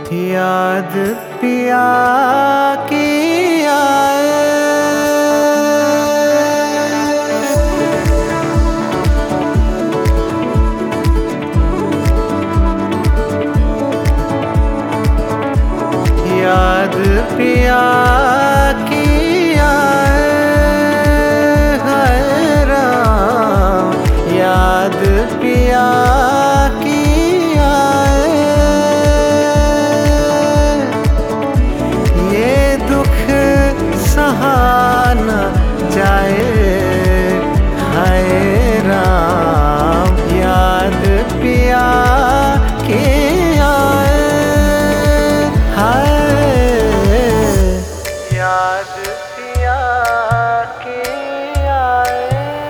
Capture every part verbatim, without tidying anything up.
याद पिया की आए। याद पिया की आए, हाय राम। याद पिया की आए, ये दुख सहा न जाए, हाय राम। याद पिया की आए, हाय। याद पिया की आए।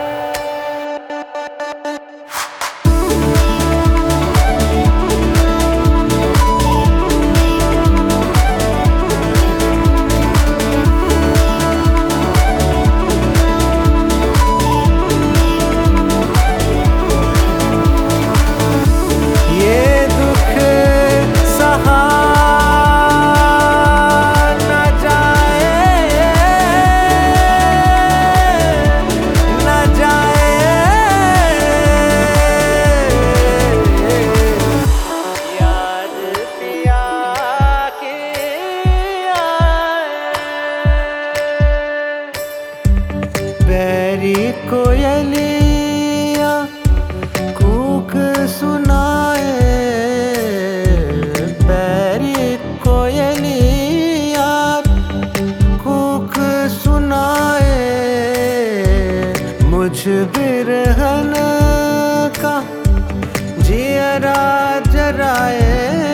बैरी कोयलिया कूक सुनाए, बैरी कोयलिया कूक सुनाए। मुझ बिरहन का जियरा जराए,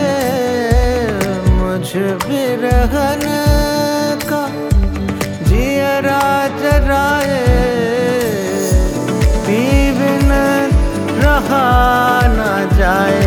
मुझ बिरहन का जियरा जराए। पी बिन रहा न जाए,